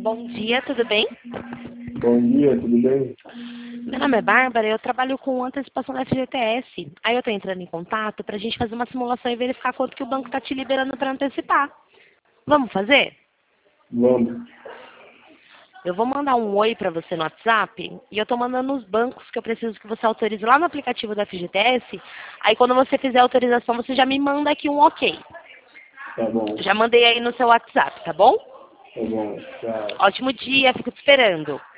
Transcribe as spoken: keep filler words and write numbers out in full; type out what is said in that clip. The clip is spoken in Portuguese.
Bom dia, tudo bem? Bom dia, tudo bem? Meu nome é Bárbara, eu trabalho com antecipação da F G T S. Aí eu tô entrando em contato pra gente fazer uma simulação e verificar quanto que o banco tá te liberando pra antecipar. Vamos fazer? Vamos. Eu vou mandar um oi pra você no WhatsApp e eu tô mandando os bancos que eu preciso que você autorize lá no aplicativo da F G T S. Aí quando você fizer a autorização, você já me manda aqui um ok. Tá bom, Já mandei aí no seu WhatsApp, tá bom? tá bom. Tchau. Ótimo dia, fico te esperando.